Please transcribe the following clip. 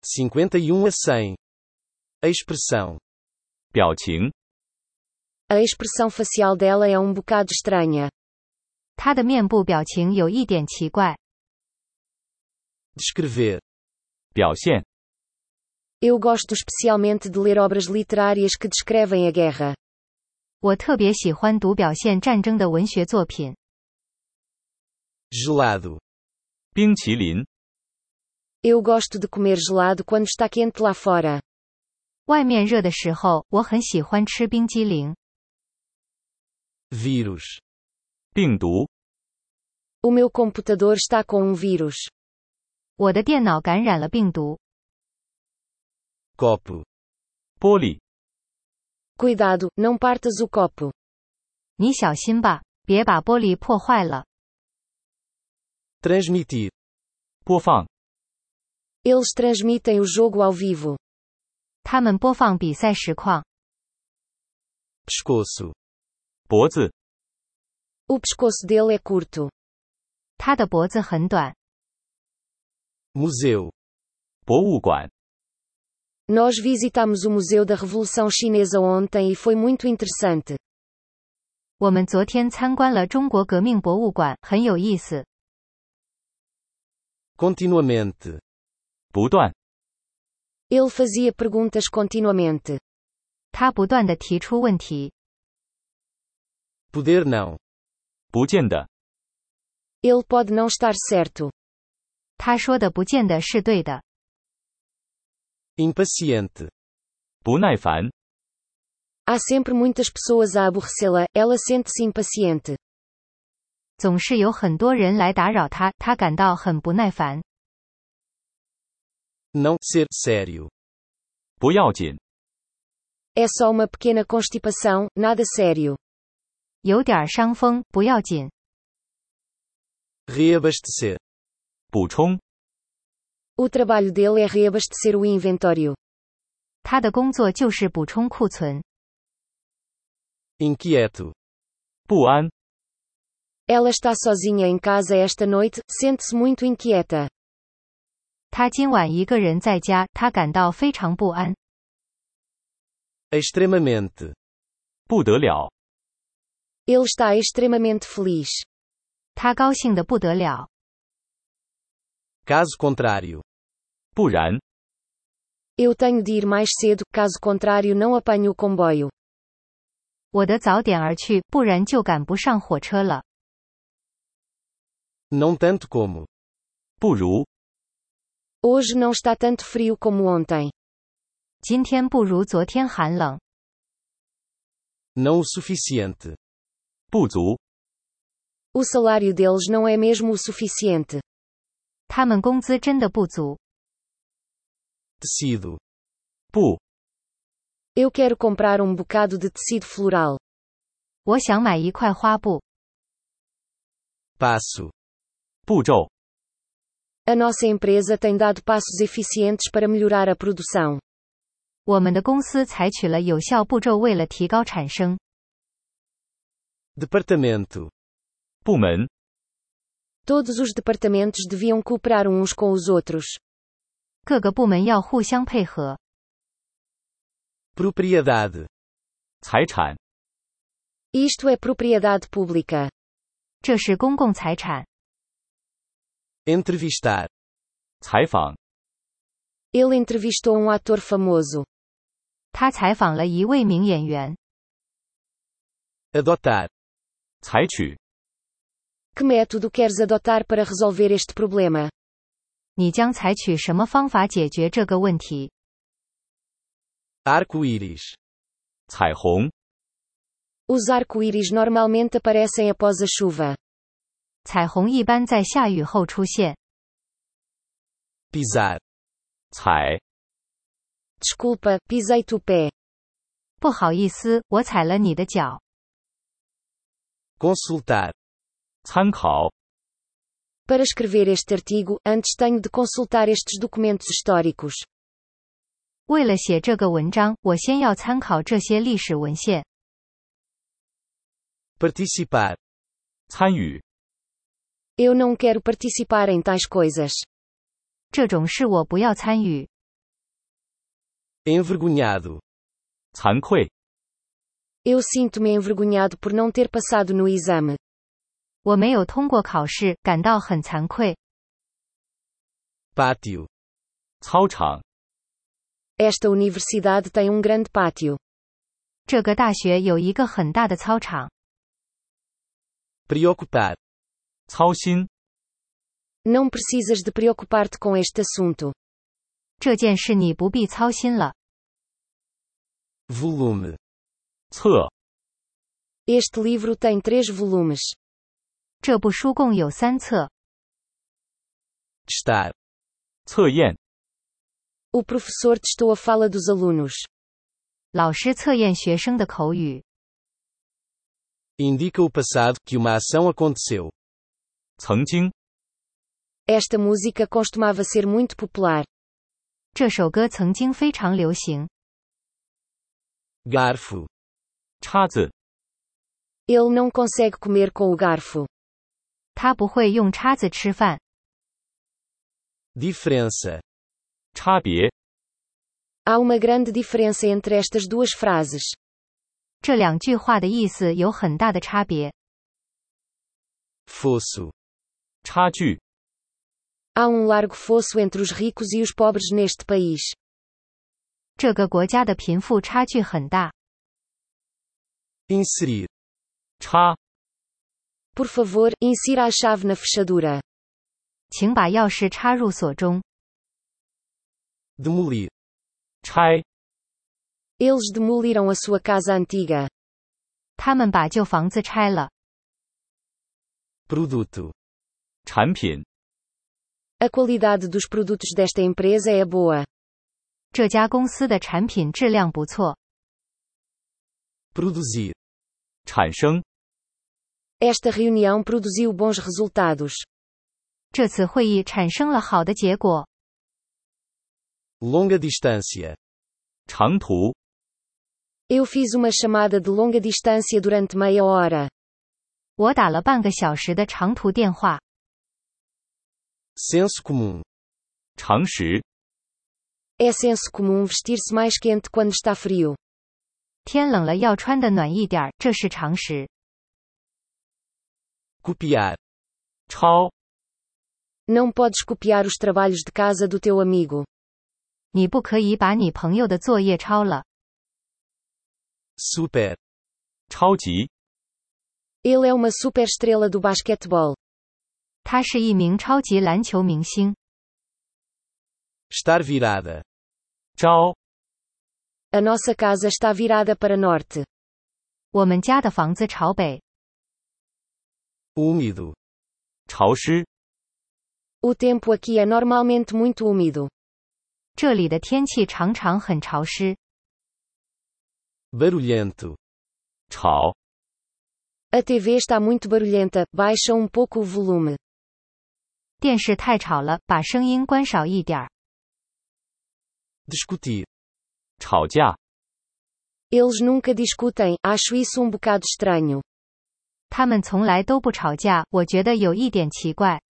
51 a 100. Expressão. 表情。 A expressão facial dela é bocado estranha. 她的面部表情有一点奇怪。 Descrever. 表现。 Eu gosto especialmente de ler obras literárias que descrevem a guerra. 我特别喜欢读表现战争的文学作品。 Gelado. 冰淇淋。 Eu gosto de comer gelado quando está quente lá fora. 外面热的时候，我很喜欢吃冰激凌。 Vírus. 病毒。 O meu computador está com vírus. 我的电脑感染了病毒。 Copo. 玻璃。 Cuidado, não partas o copo. 你小心吧，别把玻璃破坏了。 Transmitir. 播放。 Eles transmitem o jogo ao vivo. 他们播放比赛实况。 Pescoço. 脖子。 O pescoço dele é curto. 他的脖子很短。 Museu. 博物馆。 Nós visitamos o Museu da Revolução Chinesa ontem e foi muito interessante. 我们昨天参观了中国革命博物馆，很有意思。 Continuamente. 不断。 Ele fazia perguntas continuamente. 他不断地提出问题。 Poder não. 不见得。 Ele pode não estar certo. 他说的不见得是对的。 Impaciente. 不耐烦。 Há sempre muitas pessoas a aborrecê-la, ela sente-se impaciente. 总是有很多人来打扰他，他感到很不耐烦。 Não ser sério. 不要紧。 É só uma pequena constipação, nada sério. 有点伤风，不要紧。 Reabastecer. 补充。 O trabalho dele é reabastecer o inventório. 他的工作就是补充库存。 Inquieto. 不安。 Ela está sozinha em casa esta noite, sente-se muito inquieta. 他今晚一个人在家，他感到非常不安。 Extremamente. 不得了。 Ele está extremamente feliz. 他高兴得不得了。 Caso contrário. 不然。 Eu tenho de ir mais cedo, caso contrário não apanho o comboio. 我得早点而去，不然就赶不上火车了。 Não tanto como. 不如。 Hoje não está tanto frio como ontem. 今天不如昨天寒冷。 Não o suficiente. 不足。 O salário deles não é mesmo o suficiente. 他们工资真的不足。 Tecido. 不。 Eu quero comprar bocado de tecido floral. 我想买一块花布。 Passo. 步骤。 A nossa empresa tem dado passos eficientes para melhorar a produção. 我们的公司采取了有效步骤为了提高产生。 Departamento. 部门。 Todos os departamentos deviam cooperar uns com os outros. 各个部门要互相配合。 Propriedade. 财产。 Isto é propriedade pública. 这是公共财产。 Entrevistar. 采访。 Ele entrevistou ator famoso. 他采访了一位名演员。 Adotar. 采取。 Que método queres adotar para resolver este problema? 你将采取什么方法解决这个问题？ Arco-íris. 彩虹。 Os arco-íris normalmente aparecem após a chuva. 彩虹一般在下雨后出现。 Pisar. 踩。 Desculpa, pisei-te o pé. 不好意思，我踩了你的脚。 Consultar. 参考。 Para escrever este artigo, antes tenho de consultar estes documentos históricos. 为了写这个文章，我先要参考这些历史文献。 Participar. 参与。 Eu não quero participar em tais coisas. 这种事我不要参与。 Envergonhado. 惭愧。 Eu sinto-me envergonhado por não ter passado no exame. 我没有通过考试，感到很惭愧。 Pátio. 操场。 Esta universidade tem um grande pátio. 这个大学有一个很大的操场。 Preocupar. 操心。 Não precisas de preocupar-te com este assunto. 这件事你不必操心了。 Volume. 册。 Este livro tem 3 volumes. 这部书共有3册。 Testar. 测验。 O professor testou a fala dos alunos. 老师测验学生的口语。 Indica o passado que uma ação aconteceu. 曾经。 Esta música costumava ser muito popular. 这首歌曾经非常流行。 Garfo. 叉子。 Ele não consegue comer com o garfo. 他不会用叉子吃饭。 Diferença. 差别。 Há uma grande diferença entre estas 2 frases. 这2句话的意思有很大的差别。 Fosso. 差距。 Há um largo fosso entre os ricos e os pobres neste país. 这个国家的贫富差距很大。 Inserir. 插。 Por favor, insira a chave na fechadura. 请把钥匙插入锁中。 Demolir. 拆。 Eles demoliram a sua casa antiga. 他们把旧房子拆了。 Produto. 产品。 A qualidade dos produtos desta empresa é boa. 这家公司的产品质量不错。 Produzir. 产生。 Esta reunião produziu bons resultados. 这次会议产生了好的结果。 Longa distância. 长途。 Eu fiz uma chamada de longa distância durante meia hora. 我打了半个小时的长途电话。 Senso comum. 常识。 É senso comum vestir-se mais quente quando está frio. 天冷了要穿得暖一点，这是常识。 Copiar. 抄。 Não podes copiar os trabalhos de casa do teu amigo. 你不可以把你朋友的作业抄了。 Super. 超级。 Ele é uma superestrela do basquetebol. 他是一名超级篮球明星。 Estar virada. 招。 A nossa casa está virada para norte. 我们家的房子朝北。 Úmido. 潮湿。 O tempo aqui é normalmente muito úmido. 这里的天气常常很潮湿。 Barulhento. 吵。 A TV está muito barulhenta, baixa um pouco o volume. 电视太吵了，把声音关少一点儿。 Discutir. 吵架。 Eles nunca discutem, acho isso um bocado estranho. 他们从来都不吵架，我觉得有一点奇怪。